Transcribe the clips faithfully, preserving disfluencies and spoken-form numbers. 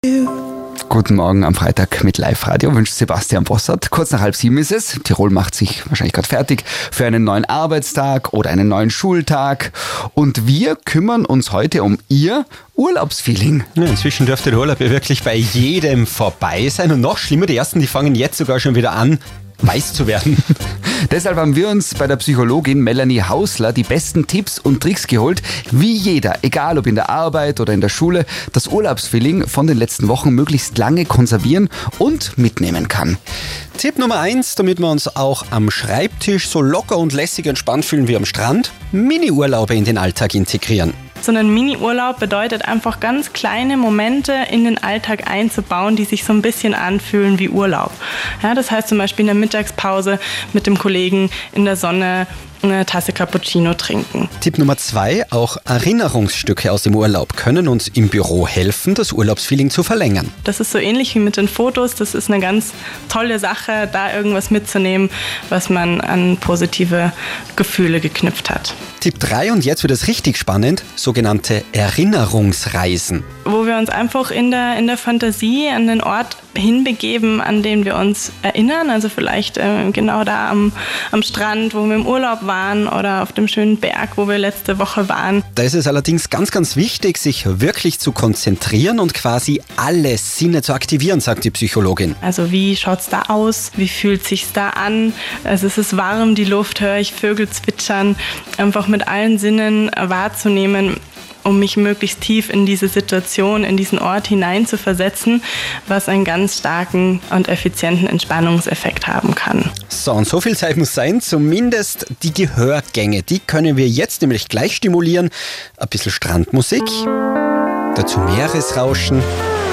Guten Morgen am Freitag mit Live-Radio, wünscht Sebastian Bossert. Kurz nach halb sieben ist es. Tirol macht sich wahrscheinlich gerade fertig für einen neuen Arbeitstag oder einen neuen Schultag. Und wir kümmern uns heute um Ihr Urlaubsfeeling. Ja, inzwischen dürfte der Urlaub ja wirklich bei jedem vorbei sein. Und noch schlimmer, die ersten, die fangen jetzt sogar schon wieder an, weiß zu werden. Deshalb haben wir uns bei der Psychologin Melanie Hausler die besten Tipps und Tricks geholt, wie jeder, egal ob in der Arbeit oder in der Schule, das Urlaubsfeeling von den letzten Wochen möglichst lange konservieren und mitnehmen kann. Tipp Nummer eins, damit wir uns auch am Schreibtisch so locker und lässig entspannt fühlen wie am Strand: Mini-Urlaube in den Alltag integrieren. So ein Mini-Urlaub bedeutet einfach ganz kleine Momente in den Alltag einzubauen, die sich so ein bisschen anfühlen wie Urlaub. Ja, das heißt zum Beispiel in der Mittagspause mit dem Kollegen in der Sonne eine Tasse Cappuccino trinken. Tipp Nummer zwei, auch Erinnerungsstücke aus dem Urlaub können uns im Büro helfen, das Urlaubsfeeling zu verlängern. Das ist so ähnlich wie mit den Fotos. Das ist eine ganz tolle Sache, da irgendwas mitzunehmen, was man an positive Gefühle geknüpft hat. Tipp drei, und jetzt wird es richtig spannend, sogenannte Erinnerungsreisen. Wo wir uns einfach in der, in der Fantasie an den Ort hinbegeben, an den wir uns erinnern. Also vielleicht äh, genau da am, am Strand, wo wir im Urlaub waren, oder auf dem schönen Berg, wo wir letzte Woche waren. Da ist es allerdings ganz, ganz wichtig, sich wirklich zu konzentrieren und quasi alle Sinne zu aktivieren, sagt die Psychologin. Also wie schaut's da aus? Wie fühlt sich's da an? Also es ist warm, die Luft, höre ich Vögel zwitschern. Einfach mit allen Sinnen wahrzunehmen, um mich möglichst tief in diese Situation, in diesen Ort hinein zu versetzen, was einen ganz starken und effizienten Entspannungseffekt haben kann. So, und so viel Zeit muss sein, zumindest die Gehörgänge. Die können wir jetzt nämlich gleich stimulieren. Ein bisschen Strandmusik, dazu Meeresrauschen.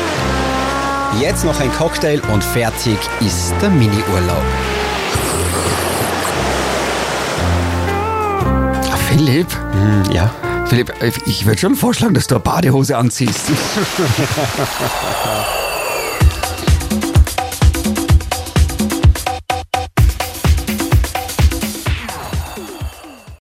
Jetzt noch ein Cocktail und fertig ist der Mini-Urlaub. Philipp? Hm, ja? Philipp, ich würde schon vorschlagen, dass du eine Badehose anziehst.